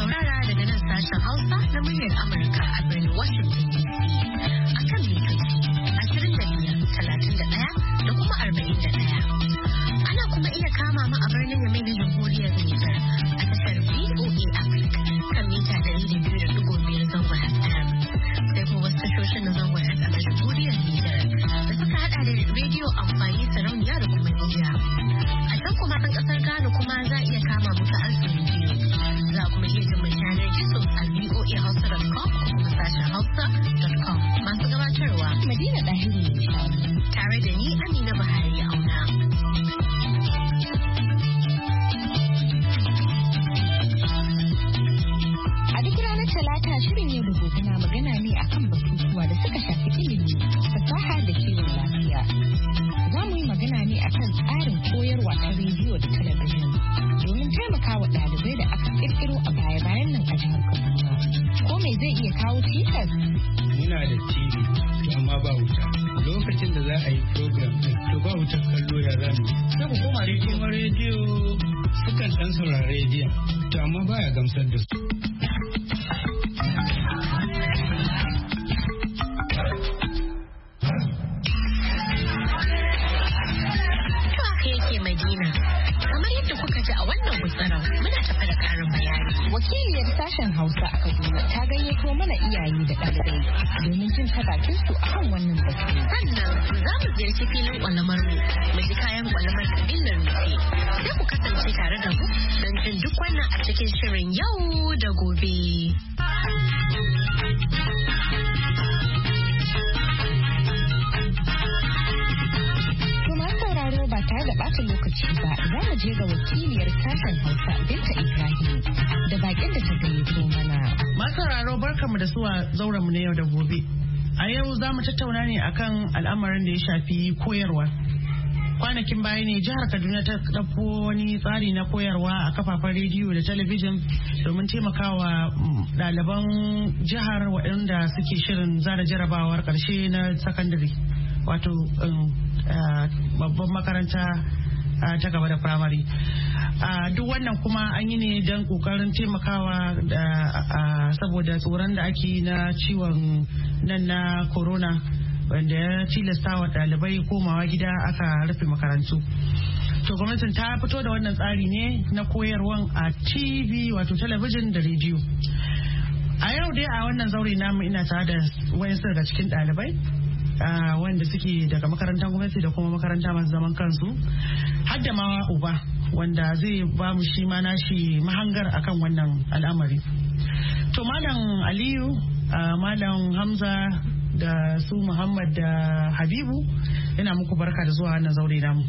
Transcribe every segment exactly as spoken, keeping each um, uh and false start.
saurara daga nan sashen Hausa na muryar Amurka a birnin Washington D C. A kan mitoci ashirin da biyar, talatin da ɗaya da kuma arba'in da ɗaya. Ana kuma iya kama mu a birnin Yamai na Jamhuriyar Nijar a tashar V O A Africa kan mita ɗari da biyu da ɗigo biyar zangon F M. Sai kuma wasu tashoshin na zangon F M a Jamhuriyar Nijar da suka haɗa da rediyo amfani sarauniya da kuma Nijar. A can kuma ɗan ƙasar Ghana kuma za a iya kama mu ta Alfin biyu. Za kuma iya jin mai yanar gizo a v o a hausa dot com ko kuma sashen hausa dot com. Masu gabatarwa Madina Dahiru tare da ni Amina Buhari Auna. A duk ranar Talata shirin yau da gobe na magana ne akan batutuwa da suka shafi ilimi, fasaha da kiwon lafiya. Za mu yi magana ne akan tsarin koyarwa ta rediyo da talabijin domin taimakawa ɗalibai da aka kirkiro a baya-bayan nan a jihar Kaduna. Ko me zai iya kawo cikas? Muna da T V amma ba wuta. Lokacin da za a yi program to ba wuta kallo ya zamu. Sai ku koma rediyo. Kuma rediyo sukan ɗan saurari rediyon to amma baya gamsar da su. Wakiliyar sashen Hausa a Kaduna ta gayyato mana iyaye da ɗalibai domin jin ta bakin su akan wannan batu. Sannan za mu ziyarci filin kwalamar mu mu ji kayan kwalamar kabilar nufi. Sai ku kasance tare da mu don jin duk wannan a cikin shirin yau da gobe. Ba tare da ɓata lokaci ba za mu je ga wakiliyar sashen Hausa Binta Ibrahim da bakin da ta gayyato mana. Masararo barkamu da zuwa zauren mu na yau da gobe. A yau za mu tattauna ne akan al'amarin da ya shafi koyarwa. Kwanakin baya ne jihar Kaduna ta ɗauko wani tsari na koyarwa a kafafen rediyo da talabijin domin taimakawa ɗaliban jihar waɗanda suke shirin zana jarabawar ƙarshe na sakandare. Wato babban makaranta ta gaba da firamare. Duk wannan kuma an yi ne don kokarin taimakawa saboda tsoron da ake na ciwon nan na corona wanda ya tilasta wa ɗalibai komawa gida aka rufe makarantu. To gwamnatin ta fito da wannan tsari ne na koyarwan a T V wato talabijin da rediyo. A yau dai a wannan zaure namu ina tare da wayansu daga cikin ɗalibai Uh, wanda suke daga makarantar gwamnati da kuma makaranta masu zaman kansu har da ma uba wanda zai ba mu shi ma nashi mahangar akan wannan al'amari. To malam Aliyu, uh, malam Hamza da su Muhammad da Habibu ina muku barka da zuwa wannan zaure namu.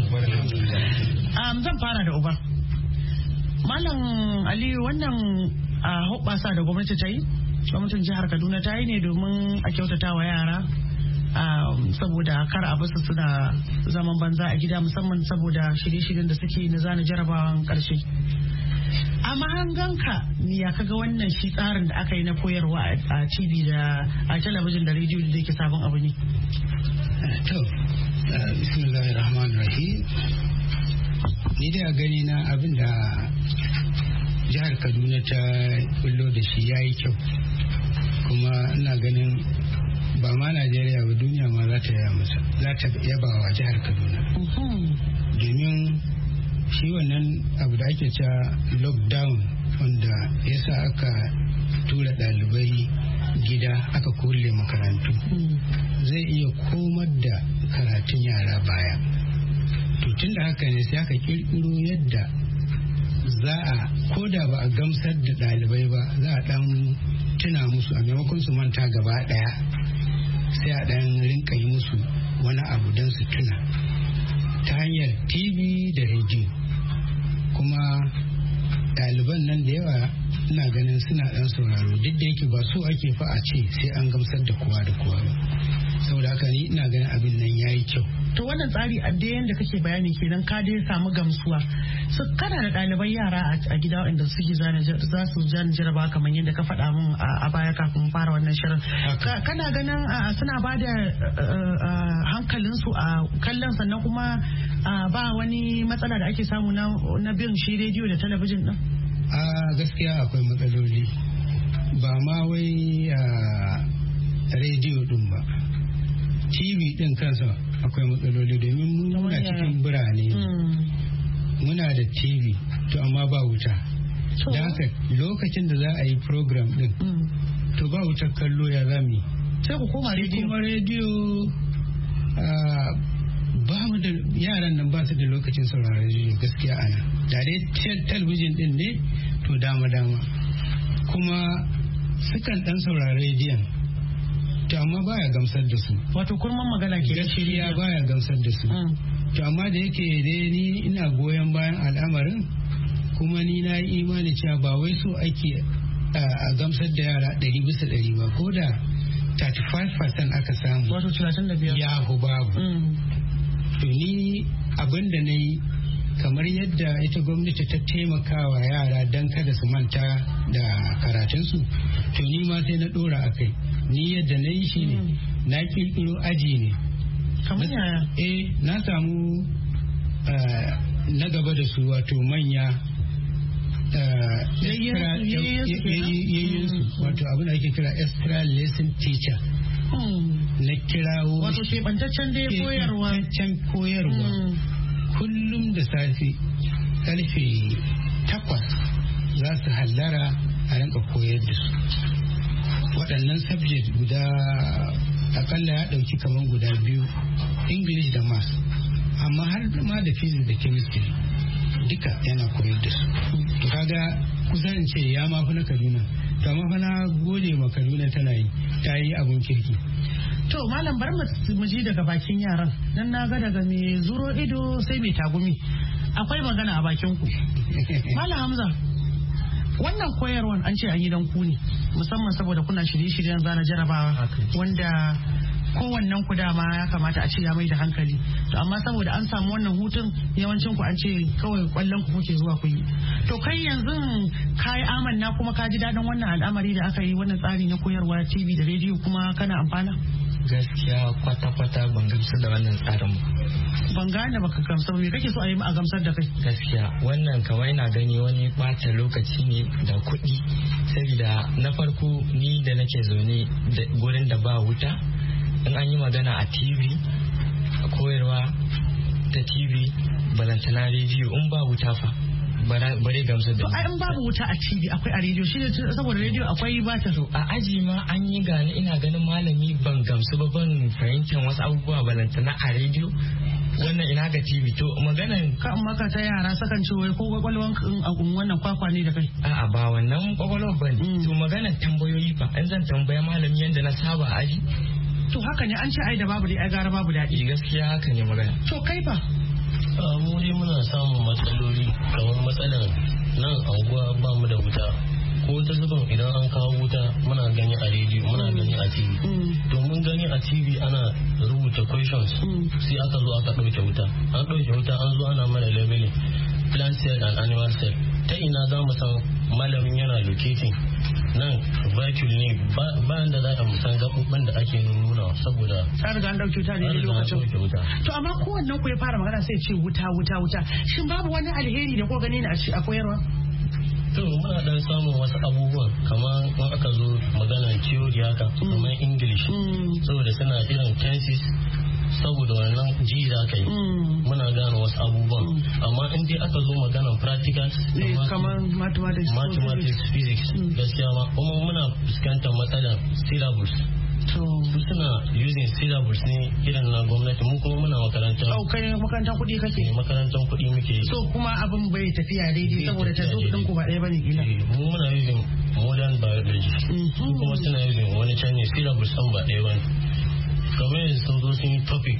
Um, zan fara da uba. Malam Aliyu, wannan uh, hoɓɓasa da gwamnati ta yi, gwamnatin jihar Kaduna ta yi ne domin a kyautata wa yara. Um, saboda kar a basu suna zaman banza a gida musamman saboda shirye-shiryen da suke na zana jarabawan karshe. A mahanganka ya kaga wannan shi tsarin da aka yi na koyarwa a T V da a talabijin da rediyo da yake sabon abu ne? To, bismillahir rahmanir rahim. Ni da gani na abin da jihar Kaduna ta bullo da shi yayi kyau, kuma ina ganin ba ma Najeriya ba duniya ma za ta yaba masa, za ta yaba wa jihar Kaduna. Domin shi wannan abu da ake cewa lockdown wanda yasa aka tura ɗalibai gida aka kulle makarantu zai iya komar da karatun yara baya. To tun da haka ne sai aka kirkiro yadda za a koda ba a gamsar da ɗalibai ba za a ɗan tuna musu a maimakon su manta gaba ɗaya sai a ɗan rinka yi musu wani abu don su tuna ta hanyar T V da rediyo. Kuma ɗaliban nan da yawa ina ganin suna ɗan sauraro duk da yake ba so ake fa a ce sai an gamsar da kowa da kowa ba. Saboda haka ni ina ganin abin nan yayi kyau. To wannan tsari a da yanda kake bayani kenan ka dai samu gamsuwa. So kana da ɗaliban yara a gida inda suke zana za su zana jaraba kamar yadda ka faɗa mun a baya kafin fara wannan shirin. Kana ganin suna ba da hankalinsu a kallon sannan kuma ba wani matsala da ake samu na bin shi rediyo da talabijin din? a gaskiya akwai matsaloli ba ma wai a rediyo din ba, tv din kansa akwai matsaloli domin muna cikin birane muna da tv to amma ba wuta, da haka lokacin da za a yi program din to ba wutar kallo ya zami sai ku koma rediyo. Kuma rediyo ba mu da yaran nan ba su da lokacin sauraron rediyo gaskiya ana da dai talabijin din ne to dama dama kuma sukan dan saurari rediyon to amma baya gamsar da su. Wato kurman magana ke gaskiya baya gamsar da su. To amma da yake dai ni ina goyon bayan al'amarin kuma ni na yi imani cewa ba wai so ake a gamsar da yara ɗari bisa ɗari ba, ko da thirty-five percent aka samu. Wato talatin da biyar. Ya hu babu. To ni abin da na yi kamar yadda ita gwamnati ta taimakawa yara don kada su manta da karatunsu, to ni ma sai na ɗora a kai. Ni yadda na yi shi ne na kirkiro aji ne. Kamar yaya? Eh, na samu na gaba da su wato manya yayyinsu wato abin da ake kira extra lesson teacher. Na kirawo wato keɓantaccen dai koyarwa. Keɓantaccen koyarwa. Kullum da safe karfe takwas za su hallara a rinka koyar da su. Waɗannan subject guda akalla ya ɗauki kamar guda biyu, English da Maths, amma har ma da Physics da Chemistry duka yana koyar da su. To kaga kusan ce ya mafi na Kaduna, to amma fa na gode ma Kaduna tana yi, ta yi abun kirki. To malam bar mu ji daga bakin yaran, dan na ga daga mai zuro ido sai mai tagumi. Akwai magana a bakin ku. Malam Hamza, wannan koyarwan an ce an yi dan ku ne, musamman saboda kuna shirye-shiryen zana jarabawa wanda kowannen ku dama ya kamata a ce ya mai da hankali, to amma saboda an samu wannan hutun yawancin ku an ce kawai kwallon ku kuke zuwa ku yi. To kai yanzu kai amanna kuma ka ji daɗin wannan al'amari da aka yi, wannan tsari na koyarwa T V da rediyo, kuma kana amfana? Gaskiya kwata-kwata ban gamsar da wannan tsarin ba. Ban gane baka gamsar, me kake so a yi a gamsar da kai? Gaskiya wannan kawai na gani wani ɓata lokaci ne da kuɗi, saboda na farko ni da nake zaune da gurin da ba wuta, in an yi magana a T V a koyarwa ta T V balantana rediyo in ba wuta fa bare gamsar da. Ai in babu wuta a T V akwai a rediyo, shi ne saboda rediyo akwai ba ta so. A aji ma an yi gani ina ganin malami ban gamsu ba, ban fahimtar wasu abubuwa balantana a rediyo. Wannan ina ga T V to maganan ka amma ka ta yara sakan ce wai ko kwakwalwan wannan kwakwa ne da kai. A'a ba wannan kwakwalwan ba ne. To maganan tambayoyi fa an zan tambaya malami yanda na saba aji. To haka ne an ce ai da babu dai ai gara babu daɗi. Gaskiya haka ne magana. To kai fa? Mu dai muna samun matsaloli kamar matsalar nan anguwa ba mu da wuta. Ko ta zuban idan an kawo wuta muna gani a rediyo muna gani a T V. To mun gani a T V ana rubuta questions sai aka zo aka ɗauke wuta. An ɗauke wuta an zo ana mana labeling plant cell and animal cell. Ta ina za mu san malamin yana locating nan vacuum ne bayan da za a musan gaɓuɓɓen da ake nuna saboda ta riga an ɗauke wuta ne lokacin. To amma kowannen ku ya fara magana sai ce wuta wuta wuta, shin babu wani alheri da ko gani ne a koyarwa? To muna dan samun wasu abubuwan kamar in aka zo maganar theory haka kamar English saboda suna irin tenses, saboda wannan ji za ka yi muna gane wasu abubuwan, amma in dai aka zo maganar practicals kamar mathematics mathematics physics gaskiya ma kuma muna fuskantar matsalar syllabus. To suna using syllabus ne irin na gwamnati, mu kuma muna makarantar. Oh, kai makarantar kuɗi kake? Makarantar kuɗi muke. So kuma abin bai tafiya daidai saboda ta zo kuɗin ku ba ɗaya bane kila. Mu muna using modern biology. Su kuma suna using wani Chinese syllabus ɗin ba ɗaya bane. Kamar yanzu sun zo sun yi topic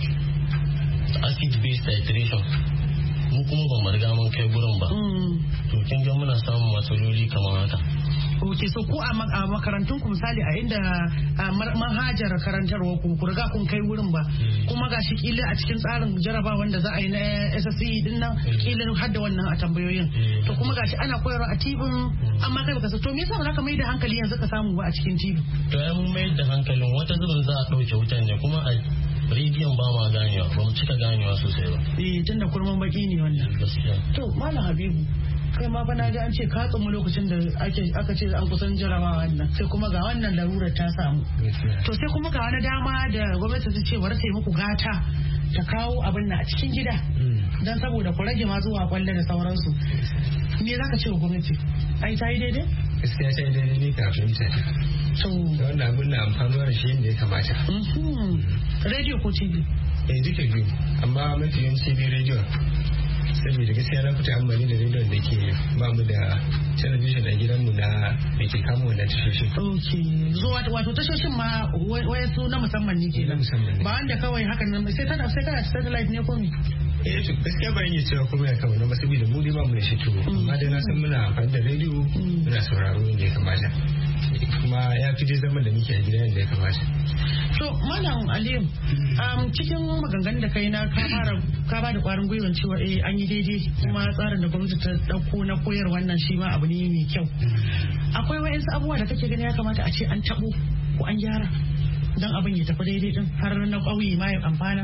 acid based titration. Mu kuma ba mu riga mun kai gurin ba. To kin ga muna samun matsaloli kamar haka. Ok, so ko a makarantun ku misali a inda manhajar karantarwa ku ku riga kun kai wurin ba, kuma ga shi kila a cikin tsarin jaraba wanda za a yi na S S C din nan kila har da wannan a tambayoyin, to kuma ga shi ana koyarwa a tibin amma kai baka san to me yasa ba za ka mai da hankali yanzu ka samu ba a cikin tibin? To ai mun mai da hankalin wata zubin za a ɗauke wutan ne kuma a rediyon ba ma ganewa ba mu cika ganewa sosai ba. Eh tunda kurman baki ne wannan. Gaskiya. To Malam Habibu kai ma fa na ji an ce ka tsumu lokacin da ake aka ce an kusan jarabawa wannan sai kuma ga wannan larurar ta samu to sai kuma ga wani dama da gwamnati ta ce bari ta yi muku gata ta kawo abin na a cikin gida dan saboda ku rage ma zuwa kwalle da sauransu me za ka ce wa gwamnati ai ta yi daidai gaskiya ta yi daidai ne kafin ta to wannan abin na amfanuwa da shi yadda ya kamata radio ko tv eh duka biyu amma mafi yawanci biyu radio saboda gaskiya na fita amfani da rediyon da ke ba mu da talabijin a gidanmu na da ke kama wannan tashoshin. Ok, so wato tashoshin ma waya su na musamman ne ke na musamman ne. Ba wanda kawai hakan nan sai kana sai kana satellite ne ko me? Eh to gaskiya ba yin cewa kuma ya kama na saboda mu dai ba mu da shi to amma dai na san muna amfani da rediyo muna sauraro yadda ya kamata. Kuma ya fi dai zaman da muke a gida yadda ya kamata. To Malam Aliyu, cikin maganganun da kai na ka fara ka ba da kwarin gwiwan cewa eh an yi daidai kuma tsarin da gwamnati ta dauko na koyar wannan shi ma abu ne mai kyau. Akwai wayansu abubuwa da kake gani ya kamata a ce an tabo ko an gyara don abin ya tafi daidai din har na ƙauye ma ya amfana.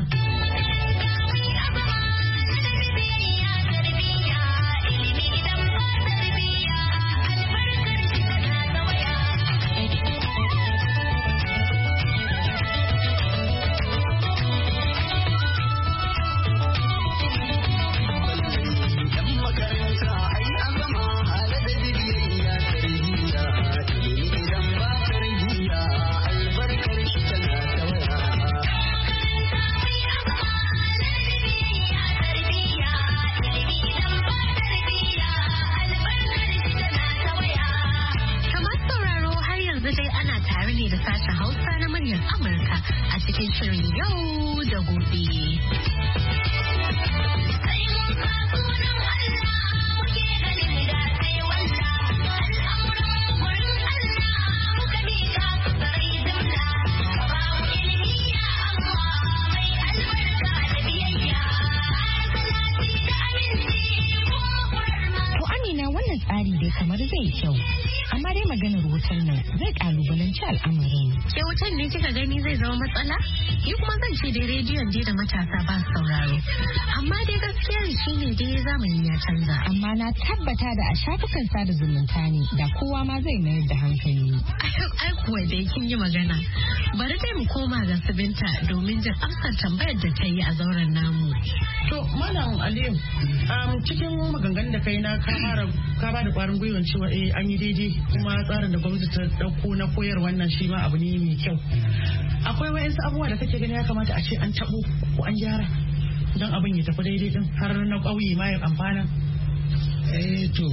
kamar zai kyau amma dai maganar wutar nan zai kalubalanci al'amarin. Ke wutar ne kika gani zai zama matsala? Ni kuma zan ce dai rediyon dai da matasa ba sauraro. Amma dai gaskiyar shi ne dai zamani ya canza. Amma na tabbata da a shafukan sada zumunta ne da kowa ma zai mayar da hankali. Ai kuwa dai kin yi magana. Bari dai mu koma ga Sabinta domin jin amsar tambayar da ta yi a zauren namu. To Malam Aliyu, cikin maganganun da kai na ka ba da kwarin gwiwan cewa eh an yi daidai kuma tsarin da gwamnati ta dauko na koyar wannan shi ma abu ne mai kyau. Akwai wayansu abubuwa da kake gani ya kamata a ce an tabo ko an gyara don abin ya tafi daidai din har na ƙauye ma ya amfana. Eh to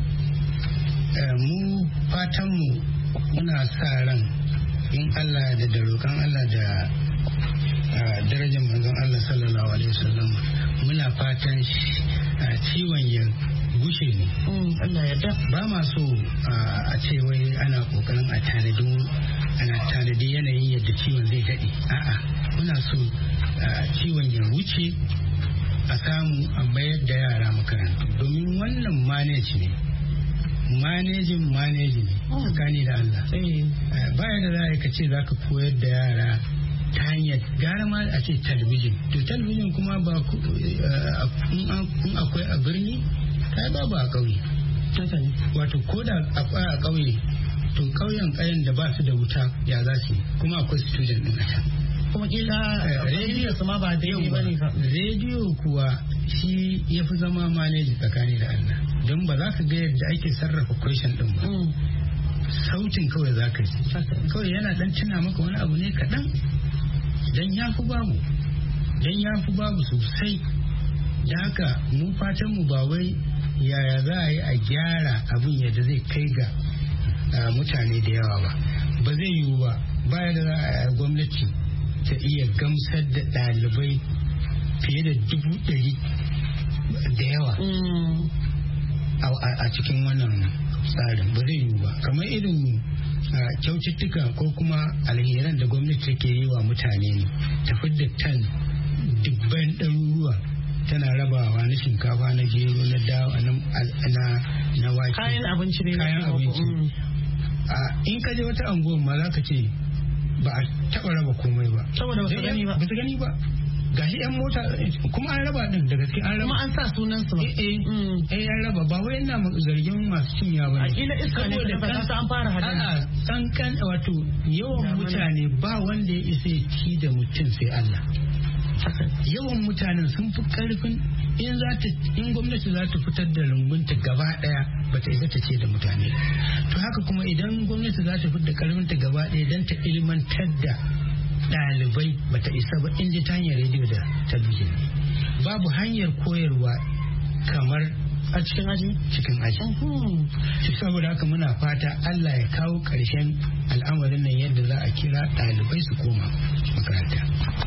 mu fatan mu muna sa ran in Allah da da roƙon Allah da darajar manzon Allah sallallahu alaihi wasallam muna fatan ciwon ya gushe ne. Allah ya ba ma so a ce wai ana kokarin a tanadi ana tanadi yanayin yadda ciwon zai daɗe. A'a muna so ciwon ya wuce a samu a bayar da yara makarantu domin wannan manage ne manejin maneji ne tsakani da Allah. Baya da za ka ce za ka koyar da yara ta hanyar gara ma a ce talabijin to talabijin kuma ba in akwai a birni kai babu a ƙauye wato ko da akwai a ƙauye to ƙauyen ƙayan da ba su da wuta ya za su kuma akwai student din a can kuma kila rediyo su ma ba daidai ba ne. Rediyo kuwa shi ya fi zama maneji tsakani da Allah don ba za ka ga yadda ake sarrafa question din ba. Sautin kawai za ka ji kawai yana dan tuna maka wani abu ne kaɗan dan ya fi babu dan ya fi babu sosai da haka mu fatan mu ba wai yaya za a yi a gyara abin yadda zai kai ga mutane da yawa ba ba zai yiwu ba baya da za a gwamnati ta iya gamsar da ɗalibai fiye da dubu ɗari da yawa a cikin wannan tsarin ba zai yiwu ba kamar irin kyaututtuka ko kuma alheran da gwamnati take yi wa mutane ne ta fidda tan dubban ɗaruruwa tana rabawa na shinkafa na gero na dawa na wake kayan abinci ne kayan abinci in ka je wata anguwan ma za ka ce ba a taɓa raba komai ba saboda ba su gani ba ba su gani ba gashi yan mota kuma an raba din daga cikin an raba kuma an sa sunan su eh eh eh an raba ba wai ina zargin masu cinya ba a kila iska ne da kan an fara hada a'a kankan wato yawan mutane ba wanda ya isa ya ci da mutum sai Allah yawan mutanen sun fi karfin in za ta in gwamnati za ta fitar da rungunta gaba daya bata isa ta ce da mutane to haka kuma idan gwamnati za ta fitar da karfinta gaba daya dan ta ilmantar da ɗalibai bata isa ba in ji ta hanyar rediyo da talabijin babu hanyar koyarwa kamar a cikin aji cikin aji saboda haka muna fata Allah ya kawo ƙarshen al'amarin nan yadda za a kira ɗalibai su koma makaranta.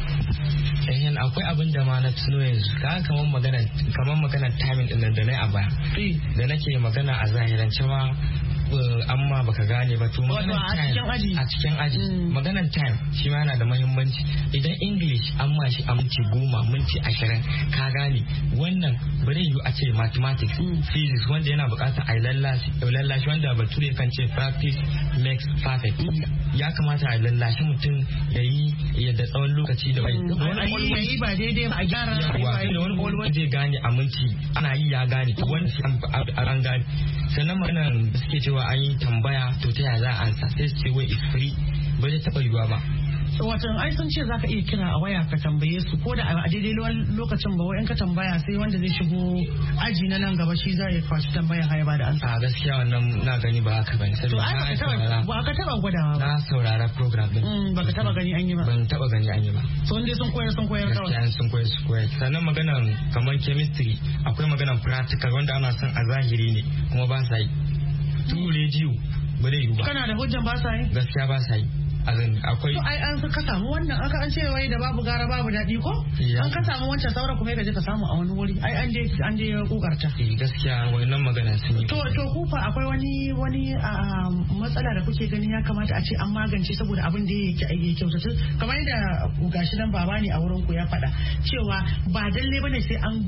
Yan akwai abin da ma na tuno yanzu ka kamar magana kamar magana timing din da na a baya da nake magana a zahirance ma amma baka gane ba to maganar time a cikin aji maganar time shi ma yana da muhimmanci idan English an ma shi a minti goma minti ashirin ka gane wannan bare yiwu a ce mathematics physics wanda yana bukatar a lallashi lallashi wanda bature kan ce practice makes perfect ya kamata a lallashi mutum ya yi yadda tsawon lokaci da bai yi ba daidai ba a gyara wani wani zai gane a minti ana yi ya gane wani an gane sannan maganar da suke cewa an yi tambaya to ta yaya za a ansa sai su ce wai is free ba zai taɓa yiwuwa ba. Wato ai sun ce zaka iya kira a waya ka tambaye su ko da a daidai lokacin ba wai in ka tambaya sai wanda zai shigo aji na nan gaba shi zai kwashi tambayan haya ba da ansa. A gaskiya wannan na gani ba haka bane saboda na saurara ba ka taba gwadawa ba. Na saurara program din. Ba ka taba gani an yi ba. Ban taba gani an yi ba. So inda sun koyar sun koyar kawai. Gaskiya sun koyar sun koyar. Sannan maganan kamar chemistry akwai maganan practical wanda ana son a zahiri ne kuma ba sa yi. Tu rediyo ba zai yi ba. Kana da hujjan ba sa yi? Gaskiya ba sa yi. akwai to ai an ka samu wannan aka an ce wai da babu gara babu daɗi ko an ka samu wancan sauran kuma ya ka samu a wani wuri ai an je an je kokarta eh gaskiya wannan magana sun yi to to kufa akwai wani wani matsala da kuke gani ya kamata a ce an magance saboda abin da yake yake kyautata kamar yadda gashi nan baba ne a wurin ku ya faɗa cewa ba dalle bane sai an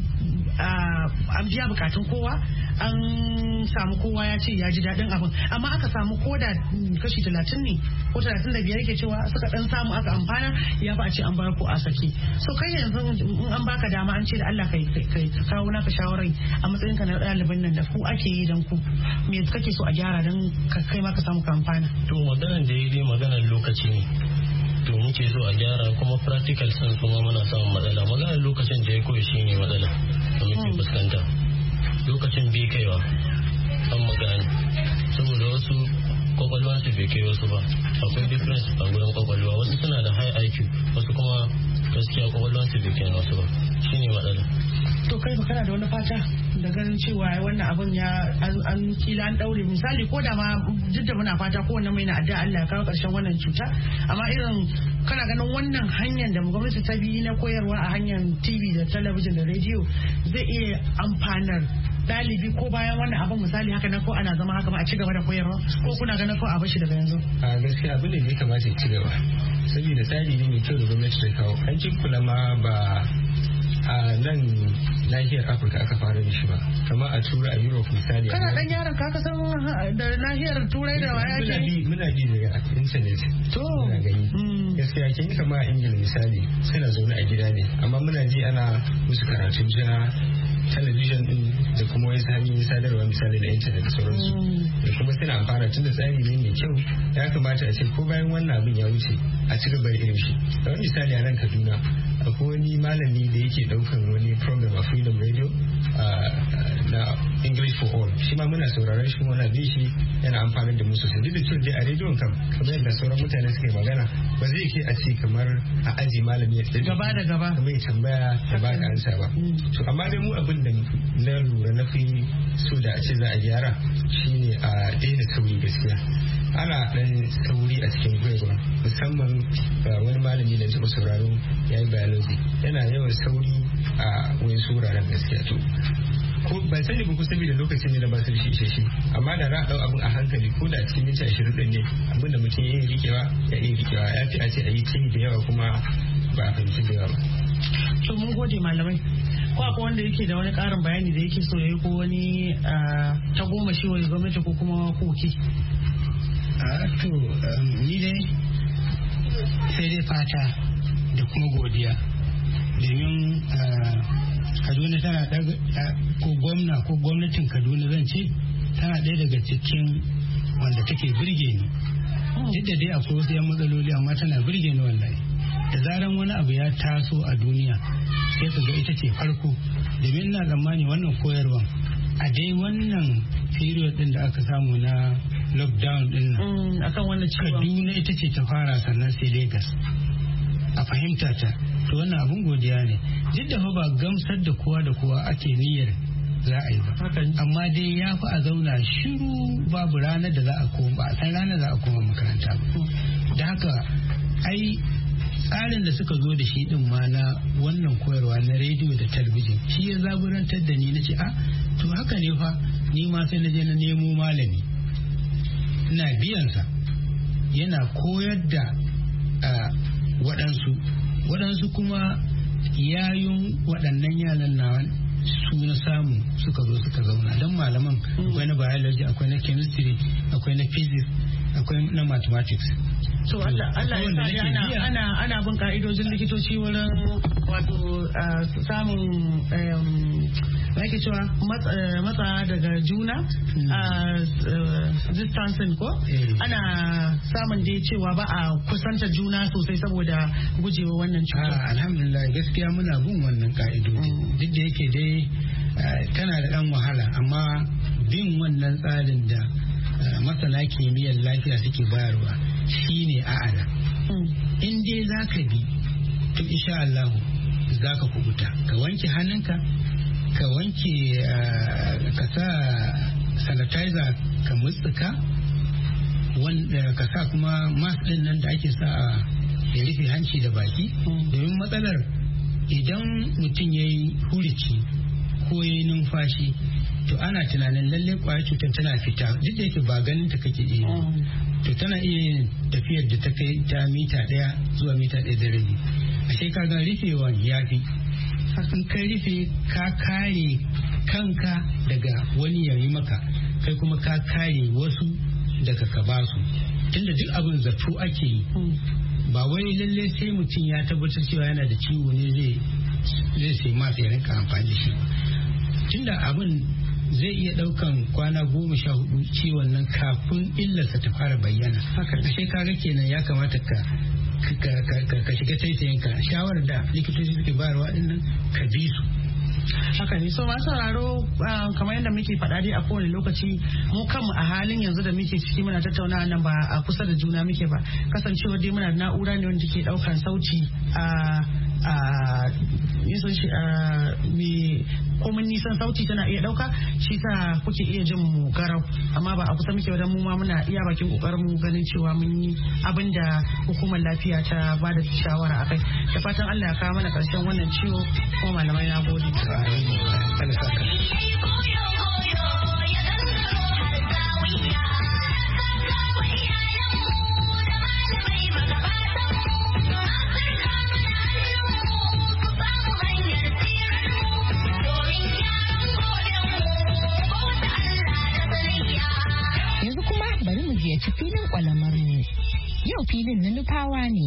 an biya bukatun kowa an samu kowa ya ce ya ji daɗin abin amma aka samu koda kashi talatin ne ko talatin da biyar yake cewa suka dan samu aka amfana ya fa a ce an bar ku a saki so kai yanzu in an baka dama an ce da Allah kai kai kawo naka shawarai a matsayin ka na ɗalibin nan da ku ake yi dan ku me kake so a gyara dan kai ma ka samu ka amfana to maganar da yayi maganar lokaci ne to muke so a gyara kuma practical sun kuma muna samun matsala maganar lokacin da ya koyi shine matsala da muke fuskanta lokacin bai kaiwa an magana saboda wasu kwakwalwa su bai kai wasu ba akwai difference a gurin kwakwalwa wasu suna da high I Q wasu kuma gaskiya kwakwalwa su bai kai wasu ba shine matsala to kai ba kana da wani fata da ganin cewa wannan abun ya an kila an daure misali ko da ma duk da muna fata ko wannan mai na addu'a Allah ya kawo karshen wannan cuta amma irin kana ganin wannan hanyar da gwamnati ta bi na koyarwa a hanyar T V da talabijin da rediyo zai iya amfanar dalibi ko bayan wannan abin misali haka na ko ana zama haka ba a ci gaba da koyarwa ko kuna ganin ko a bashi daga yanzu a gaskiya abin da ya kamata ya ci gaba saboda tsari ne mai kyau da gwamnati ta kawo an ci kula ma ba a nan nahiyar Afirka aka fara da shi ba kamar a tura a Europe misali kana dan yaron ka ka san da nahiyar turai da waya ke muna bi daga internet to muna gani gaskiya kin kama a Ingila misali suna zaune a gida ne amma muna ji ana musu karatu jina talabijin din da kuma wani hanyoyin sadarwa misali da intanet da sauransu da kuma suna amfana tun da tsari ne mai kyau ya kamata a ce ko bayan wannan abin ya wuce a ci gaba da irin shi da wani misali a nan Kaduna akwai wani malami da yake daukan wani program a Freedom Radio na English for All shi ma muna sauraron shi kuma muna bi shi yana amfani da mu sosai duk da cewa dai a rediyon kam kamar yadda sauran mutane suke magana ba zai ke a ce kamar a aji malami ya tsaye gaba da gaba kamar ya tambaya da ba da ansa ba to amma dai mu abin da na lura na fi so da a ce za a gyara shine a daina sauri gaskiya ana dan sauri a cikin koyarwa musamman wani malami da taɓa sauraro ya yi biology yana yawan sauri a wani wuraren gaskiya to ko ban sani ba ku saboda lokacin ne da ba su shi shi amma da za a dau abin a hankali ko da cikin minti ashirin din ne abin da mutum ya yi rikewa ya yi rikewa ya fi a ce a yi tayi da yawa kuma ba a fahimci da yawa ba. to mun gode malamai ko akwai wanda yake da wani karin bayani da yake so ya yi ko wani ta goma shi wani gwamnati ko kuma koke. a to ni dai sai dai fata da kuma godiya domin Kaduna tana daga ko gwamna ko gwamnatin Kaduna zan ce tana ɗaya daga cikin wanda take birge ni. Duk da dai akwai wasu yan matsaloli amma tana birge ni wallahi. Da zaran wani abu ya taso a duniya sai ka ga ita ce farko, domin ina tsammani wannan koyarwa a dai wannan period din da aka samu na lockdown din nan akan wannan ciwon Kaduna ita ce ta fara sannan sai Lagos a fahimta ta. To wannan abun godiya ne, duk da fa ba gamsar da kowa da kowa ake niyyar za a yi ba, amma dai ya fi a zauna shiru babu ranar da za a koma, ba a san ranar za a koma makaranta ba. Da haka ai tsarin da suka zo da shi din ma na wannan koyarwa na rediyo da talabijin shi ya zaburantar da ni na ce a to haka ne fa, ni ma sai na je na nemo malami ina biyansa yana koyar da waɗansu waɗansu kuma yayun waɗannan yaran na su na samu suka zo suka zauna don malaman akwai na biology, akwai na chemistry, akwai na physics, akwai na mathematics. To Allah Allah ya sa ana ana ana bin ka'idojin likitoci wurin wato samun yake cewa matsa daga juna distancing ko ana samun dai cewa ba a kusanta juna sosai saboda gujewa wannan cuta. Alhamdulillah gaskiya muna bin wannan ka'idoji duk da yake dai tana da dan wahala, amma bin wannan tsarin da masana kimiyyar lafiya suke bayarwa shine a'ala. In dai za ka bi to insha Allah za ka kubuta, ka wanke hannunka, ka wanke ka sa sanitizer ka mutsuka, wanda ka sa kuma mask din nan da ake sa ya rufe hanci da baki, domin matsalar idan mutum ya yi hurici ko ya yi numfashi to ana tunanin lalle kwayar cutar tana fita, duk da yake ba ganin ta kake iya to tana iya yin tafiyar da ta kai ta mita daya zuwa mita daya da rabi. Ashe ka ga rufewa ya fi, in kai rufe ka kare kanka daga wani yayi maka, kai kuma ka kare wasu daga ka basu, tunda duk abin zato ake yi, ba wai lalle sai mutum ya tabbatar cewa yana da ciwo ne zai zai sai masu ya rinka amfani da shi, tunda abin zai iya daukan kwana goma sha hudu ciwon nan kafin illarsa ta fara bayyana. Ashe kaga kenan ya kamata ka ka shiga taitayinka, shawarar da likitoci suke bayarwa din nan ka bi su. Haka ne, so masu sauraro kamar yadda muke faɗa dai a kowane lokaci mu kanmu a halin yanzu da muke ciki muna tattaunawa nan ba a kusa da juna muke ba, kasancewa dai muna da na'ura ne wanda ke ɗaukan sauti a a nisan shi a me komin nisan sauti tana iya ɗauka, shi sa kuke iya jin mu garau, amma ba a kusa muke wajen mu ma muna iya bakin kokarin mu ganin cewa mun yi abin da hukumar lafiya ta ba da shawara akai. Da fatan Allah ya kawo mana karshen wannan ciwo, kuma malamai na gode. Yanzu kuma bari mu ziyarci filin kwalamar mu. Yau filin na nufawa ne.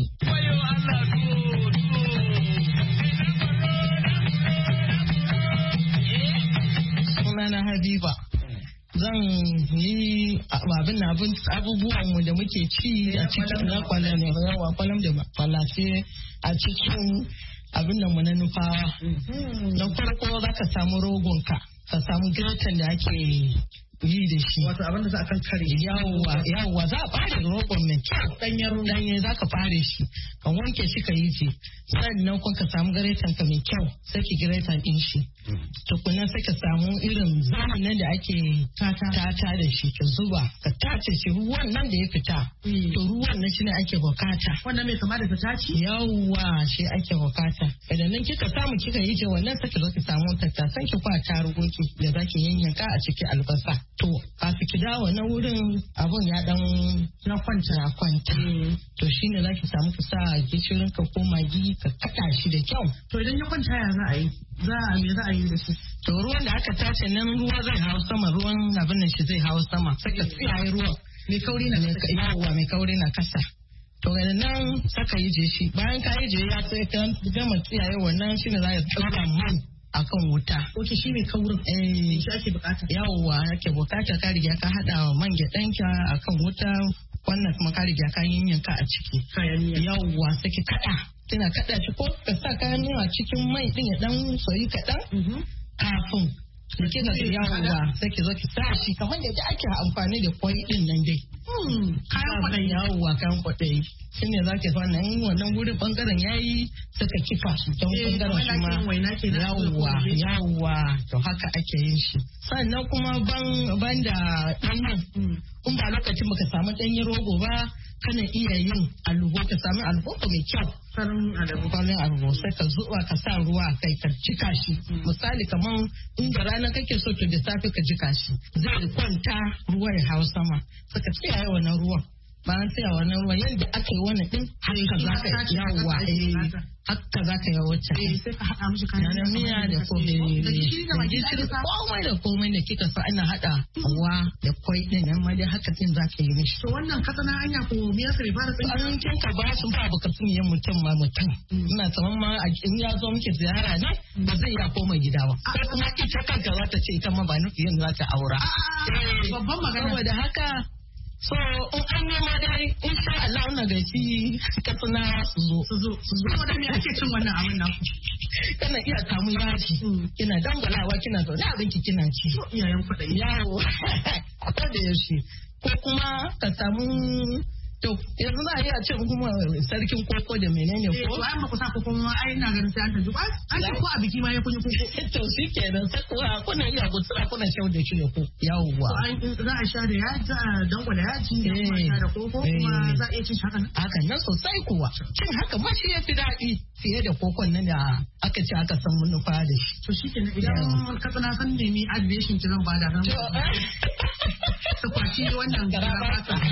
Sunana Habiba. Zan yi abin abin abubuwan mu da muke ci a cikin na kwalam ne, yawa kwalam da falafe a cikin abin da mu na nufawa. Na farko za ka samu rogonka, ka samu giratan da ake yi da shi. Wato abin da za a kan kare. Yawwa, yawwa za a fara rogon mai kyau. Ɗanyen ɗanye za ka fare shi, ka wanke shi ka yi ce. Sannan kuma ka samu garetan ka mai kyau, sai ki garetan ɗin shi. Tukunan sai ka samu irin zamanin da ake tata da shi, ka zuba, ka tace shi ruwan nan da ya fita. To ruwan nan shi ne ake bukata. Wannan mai kama da fitaci? Yawwa, shi ake bukata. Idan nan kika samu kika yi ce wannan sai ki zo ki samu tattasan ki kwa tarugun ki da za ki yanyanka a cikin albasa. To, kafin ki dawo na wurin abun ya dan na kwanta na kwanta. To shine za ki samu ki sa gishirin ka ko magi ka kada shi da kyau. To idan ya kwanta ya za a yi? Za a me za a yi da shi? To ruwan da aka tace nan ruwa zai hau sama, ruwan abin nan shi zai hau sama. Sai ka tsiyaye ruwan. Mai kauri na kasa. Yawwa mai kauri na kasa. to ga nan saka yi je shi bayan ka yi je ya sai ka gama tsiyaye wannan shine za ya tsaka man akan wuta. Oke shi ne kaurin. Eh shi ake bukata. Yawwa ake bukata ka riga ka hada man gyaɗanka akan wuta wannan kuma ka riga ka yanyanka a ciki. Kayan miya. Yawwa sai ki kada. Kina kada shi ko ka sa kayan miya cikin mai din ya dan soyi kaɗan. Kafin da kina da yawwa sai ki zo ki sa shi kamar yadda ake amfani da kwai din nan dai. Kayan kwaɗayi. Yawwa kayan kwaɗayi. Shi ne za ki fara in wannan wurin bangaren yayi saka kifa shi ta bangaren shi ma. Yawwa yawwa to haka ake yin shi. Sannan kuma ban ban da ɗanyen. In ba lokacin baka samu ɗanyen rogo ba kana iya yin alubo ka sami alubo mai kyau. Farin alubo. Farin alubo sai ka zuwa ka sa ruwa kai ka jika shi. Misali kamar in da rana kake so to da safe ka jika shi. Zai kwanta ruwa ya hau sama. Saka tsaya wannan ruwan. Bayan tsaya wannan ruwan yadda aka yi wannan din haka za ka yawa haka za ka yi wacce. Sai ka haɗa mishi kayan miya da komai da gishiri komai da komai da kika sa ana haɗa wa da kwai din nan ma dai haka din za ka yi mishi. To wannan kasana anya ko miya sai ba da tsayin. An kinka ba su ba baka sun yi mutum ma mutum. Ina tsaman ma a in ya zo miki ziyara ne ba zai iya koma gida ba. Ko kuma ita kanta za ta ce ita ma ba nufi yin za ta aura. Babban magana. Saboda haka so in an nema dai insha Allah na gaci katsina su zo su zo su zo da me ake cin wannan abin nan kana iya samu yaji kina dangalawa kina zaune abin ki kina ci iyayen kuɗi yawo ko da yaushe ko kuma ka samu to yanzu za a iya ce kuma sarkin koko da menene ko to ai ba ku sa koko ma ai ina ganin sai an tafi ba ai ko a biki ma ya kunyi koko to shi kenan sai kuwa kuna iya gutsura kuna shau da shi ko yawwa to za a sha da yaji za a dango da yaji da kuma sha da koko kuma za a iya cin haka nan haka nan sosai kuwa cin haka ma shi ya fi daɗi fiye da kokon nan da aka ce aka san manufa da shi to shi kenan idan ka tsana san nemi aviation ki zan bada nan to kwaci wannan garaba ta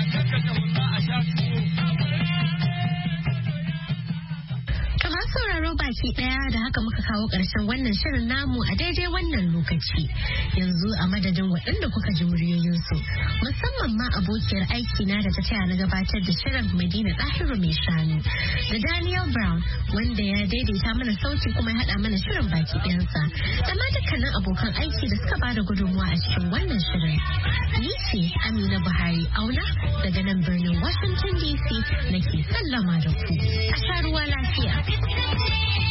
Kamar sauraro baki daya da haka muka kawo ƙarshen wannan shirin namu a daidai wannan lokaci. Yanzu a madadin waɗanda kuka ji muryoyinsu musamman ma abokiyar aiki na da ta taya na gabatar da shirin Madina Ɗahiru mai shanu da Daniel Brown wanda ya daidaita mana sauti kuma ya haɗa mana shirin baki ɗayansa da ma dukkanin abokan aiki da suka bada gudunmuwa a cikin wannan shirin. Ni ce Amina Buhari Auna daga nan birnin Washington D C nake sallama da ku. A sha ruwa lafiya.